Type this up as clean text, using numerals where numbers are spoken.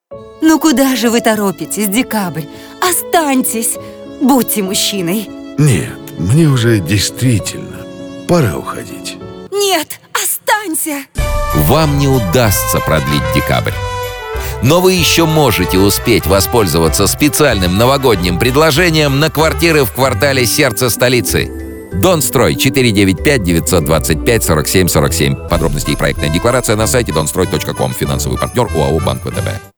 Ну куда же вы торопитесь, Декабрь? Останьтесь, будьте мужчиной. Нет, мне уже действительно пора уходить. Нет, останься! Вам не удастся продлить декабрь. Но вы еще можете успеть воспользоваться специальным новогодним предложением на квартиры в квартале сердца столицы. Донстрой 495-925-47-47. Подробности и проектная декларация на сайте donstroy.com. Финансовый партнер ОАО «Банк ВТБ».